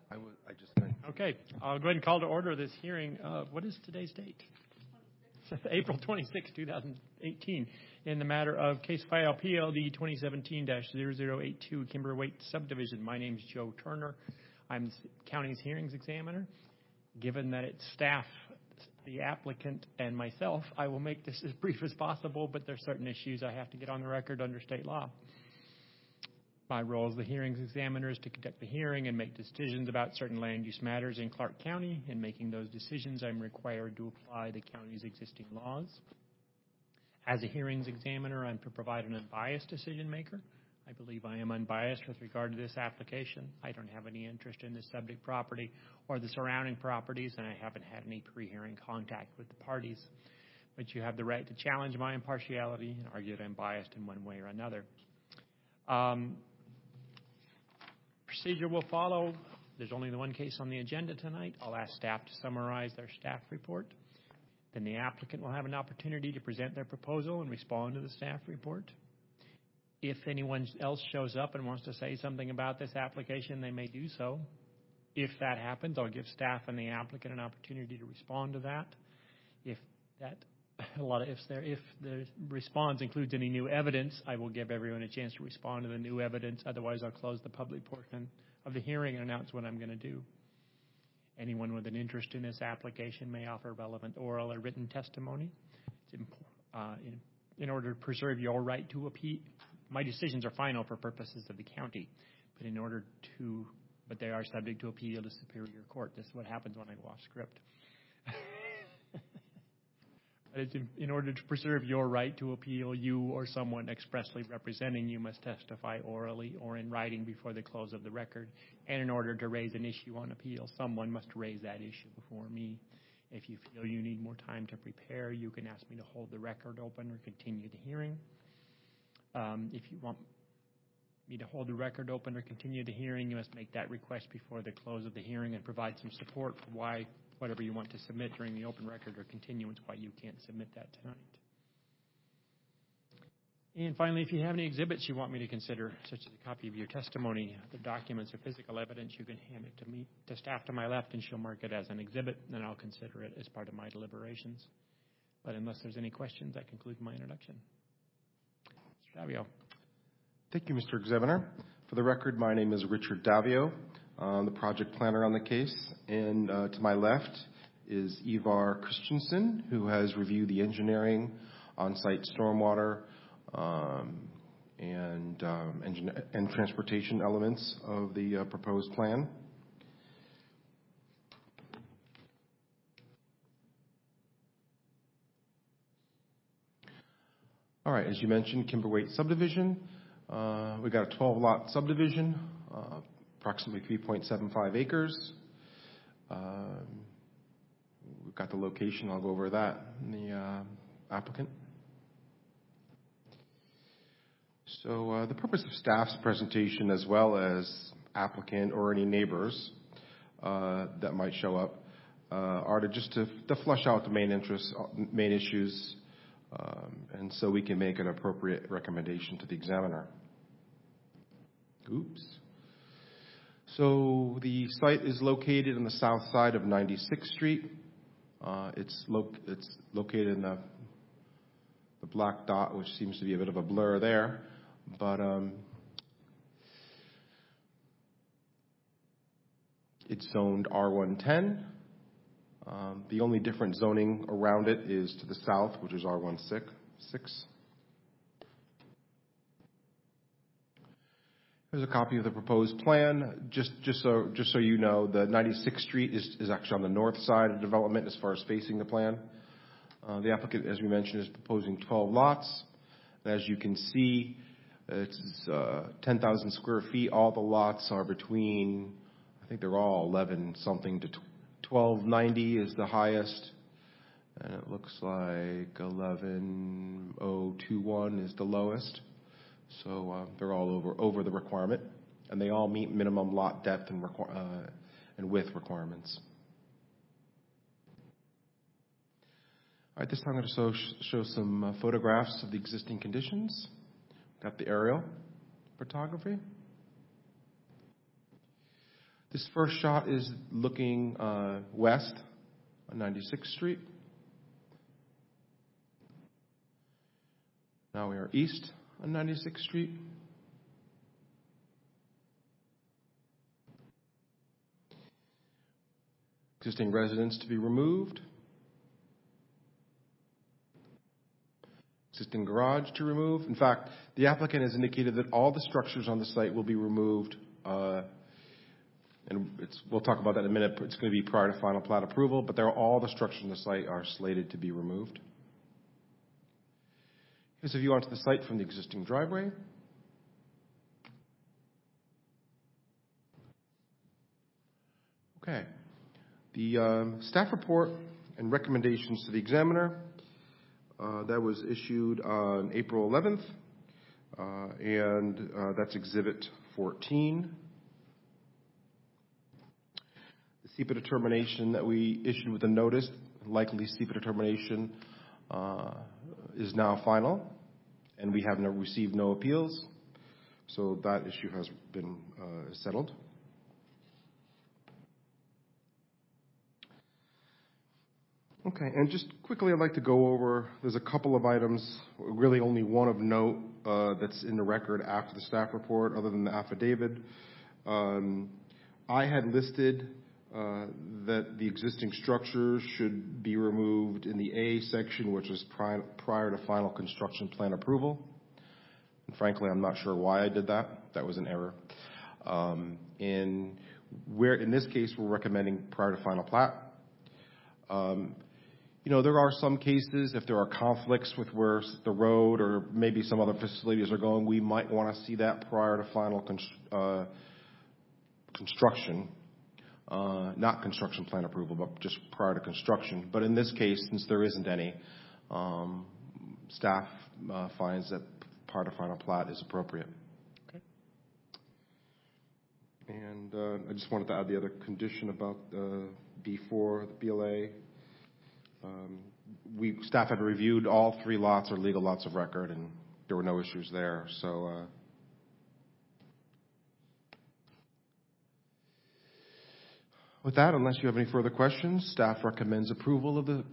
I just meant. Okay, I'll go ahead and call to order this hearing. What is today's date? April 26, 2018, in the matter of case file PLD 2017-0082, Kimber-Waite subdivision. My name is Joe Turner. I'm the county's hearings examiner. Given that it's staff, the applicant, and myself, I will make this as brief as possible, but there are certain issues I have to get on the record under state law. My role as the hearings examiner is to conduct the hearing and make decisions about certain land use matters in Clark County. In making those decisions, I'm required to apply the county's existing laws. As a hearings examiner, I'm to provide an unbiased decision maker. I believe I am unbiased with regard to this application. I don't have any interest in the subject property or the surrounding properties, and I haven't had any pre-hearing contact with the parties. But you have the right to challenge my impartiality and argue that I'm biased in one way or another. Procedure will follow. There's only the one case on the agenda tonight. I'll ask staff to summarize their staff report. Then the applicant will have an opportunity to present their proposal and respond to the staff report. If anyone else shows up and wants to say something about this application, they may do so. If that happens, I'll give staff and the applicant an opportunity to respond to that. If the response includes any new evidence, I will give everyone a chance to respond to the new evidence. Otherwise, I'll close the public portion of the hearing and announce what I'm going to do. Anyone with an interest in this application may offer relevant oral or written testimony. It's in order to preserve your right to appeal. My decisions are final for purposes of the county, but they are subject to appeal to Superior Court. This is what happens when I go off script. It's in order to preserve your right to appeal, you or someone expressly representing you must testify orally or in writing before the close of the record. And in order to raise an issue on appeal, someone must raise that issue before me. If you feel you need more time to prepare, you can ask me to hold the record open or continue the hearing. If you want me to hold the record open or continue the hearing, you must make that request before the close of the hearing and provide some support for whatever you want to submit during the open record or continuance, why you can't submit that tonight. And finally, if you have any exhibits you want me to consider, such as a copy of your testimony, the documents or physical evidence, you can hand it to staff to my left, and she'll mark it as an exhibit, and I'll consider it as part of my deliberations. But unless there's any questions, that concludes my introduction. Mr. Davio. Thank you, Mr. Examiner. For the record, my name is Richard Davio. I'm the project planner on the case, and to my left is Ivar Christensen, who has reviewed the engineering, on-site stormwater, and transportation elements of the proposed plan. All right, as you mentioned, Kimber-Waite subdivision. We got a 12-lot subdivision. Approximately 3.75 acres. We've got the location. I'll go over that in the applicant. So the purpose of staff's presentation, as well as applicant or any neighbors that might show up, are to flush out the main issues, and so we can make an appropriate recommendation to the examiner. Oops. So the site is located on the south side of 96th Street. It's located in the black dot, which seems to be a bit of a blur there. But it's zoned R110. The only different zoning around it is to the south, which is R16. Here's a copy of the proposed plan. Just so you know, the 96th Street is actually on the north side of development as far as facing the plan. The applicant, as we mentioned, is proposing 12 lots. And as you can see, it's 10,000 square feet. All the lots are between, I think they're all 11 something to 1290 is the highest. And it looks like 11021 is the lowest. So they're all over the requirement, and they all meet minimum lot depth and width requirements. All right, this time I'm going to show some photographs of the existing conditions. Got the aerial photography. This first shot is looking west on 96th Street. Now we are east on 96th Street. Existing residence to be removed. Existing garage to remove. In fact, the applicant has indicated that all the structures on the site will be removed, and we'll talk about that in a minute. It's going to be prior to final plat approval, but all the structures on the site are slated to be removed. Here's a view onto the site from the existing driveway. Okay. The staff report and recommendations to the examiner, that was issued on April 11th, and that's Exhibit 14. The SEPA determination that we issued with a notice, likely SEPA determination, is now final, and we have received no appeals, so that issue has been settled. Okay, and just quickly I'd like to go over, there's a couple of items, really only one of note that's in the record after the staff report, other than the affidavit. I had listed that the existing structures should be removed in the A section, which is prior to final construction plan approval. And frankly, I'm not sure why I did that. That was an error. In this case, we're recommending prior to final plat. There are some cases, if there are conflicts with where the road or maybe some other facilities are going, we might want to see that prior to final construction. Not construction plan approval, but just prior to construction. But in this case, since there isn't any, staff finds that prior to final plat is appropriate. Okay. And I just wanted to add the other condition about B4, the BLA. Staff had reviewed all 3 lots or legal lots of record, and there were no issues there. So with that, unless you have any further questions, staff recommends approval of the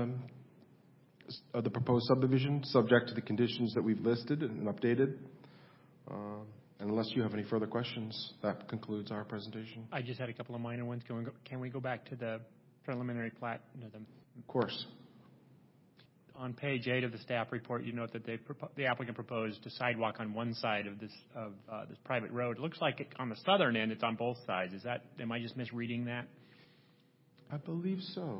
proposed subdivision, subject to the conditions that we've listed and updated. And unless you have any further questions, that concludes our presentation. I just had a couple of minor ones. Can we go back to the preliminary plat? Of course. On page 8 of the staff report, you note that the applicant proposed a sidewalk on one side of this private road. It looks like on the southern end, it's on both sides. Am I just misreading that? I believe so.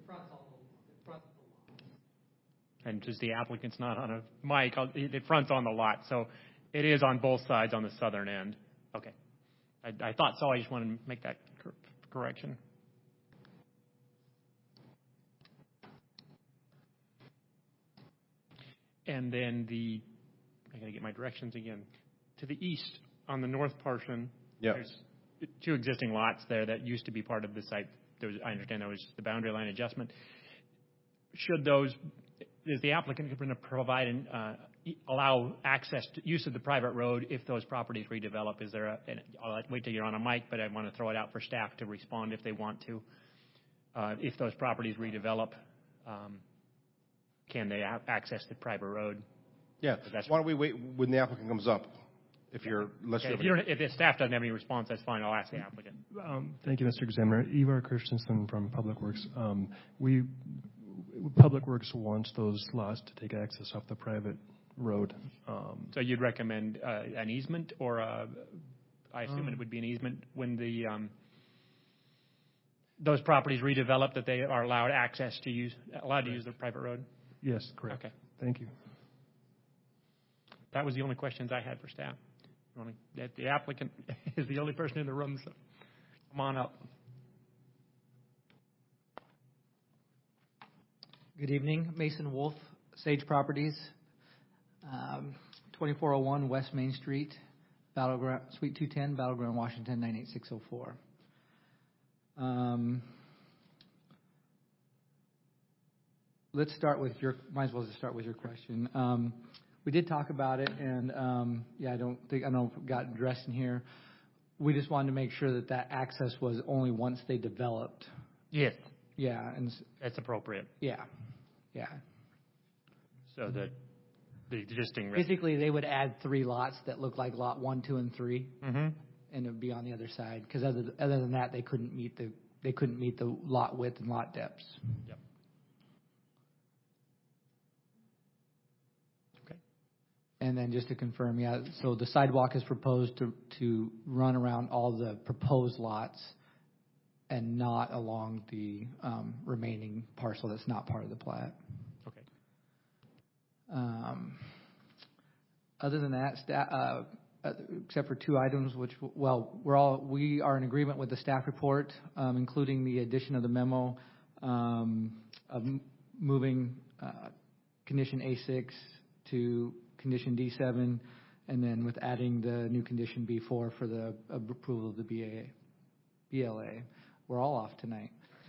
And just the applicant's not on a mic. The front's on the lot, so it is on both sides on the southern end. Okay. I thought so. I just wanted to make that correction. And then I got to get my directions again. To the east, on the north portion, There's 2 existing lots there that used to be part of the site. I understand there was the boundary line adjustment. Is the applicant going to provide and allow access to use of the private road if those properties redevelop? I'll wait till you're on a mic, but I want to throw it out for staff to respond if they want to. If those properties redevelop, can they have access to private road? Yeah. Why don't we wait when the applicant comes up? If the staff doesn't have any response, that's fine. I'll ask the applicant. Thank you, Mr. Examiner. Ivar Christensen from Public Works. Public Works wants those lots to take access off the private road. So you'd recommend an easement, or I assume it would be an easement when those properties redevelop, that they are allowed to use the private road? Yes, correct. Okay. Thank you. That was the only questions I had for staff. The applicant is the only person in the room, so come on up. Good evening. Mason Wolf, Sage Properties, 2401 West Main Street, Battleground, Suite 210, Battleground, Washington, 98604. Let's start with might as well just start with your question. We did talk about it, and I don't know if it got addressed in here. We just wanted to make sure that that access was only once they developed. Yes, Yeah, and that's appropriate. yeah. So that the existing. Basically, they would add 3 lots that look like lot 1, 2, and 3, Mm-hmm. and it would be on the other side. Because other than that, they couldn't meet the lot width and lot depths. Yep. Okay. And then just to confirm, so the sidewalk is proposed to run around all the proposed lots and not along the remaining parcel that's not part of the plat. Okay. Other than that, except for 2 items, which, we are in agreement with the staff report, including the addition of the memo of moving condition A6 to condition D7, and then with adding the new condition B4 for the approval of the BLA. We're all off tonight.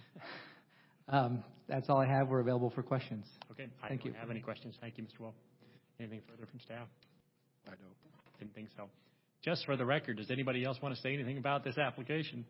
That's all I have. We're available for questions. Okay. Thank you. I don't have any questions. Thank you, Mr. Wolf. Anything further from staff? I don't. Didn't think so. Just for the record, does anybody else want to say anything about this application?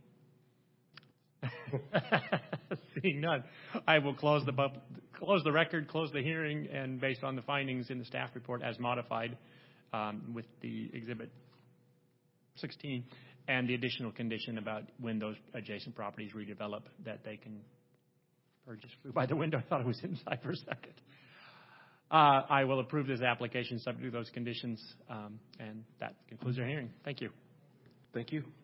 Seeing none, I will close the record, close the hearing, and based on the findings in the staff report as modified with the Exhibit 16 and the additional condition about when those adjacent properties redevelop that they can purchase. Flew by the window. I thought it was inside for a second. I will approve this application subject to those conditions, and that concludes our hearing. Thank you. Thank you.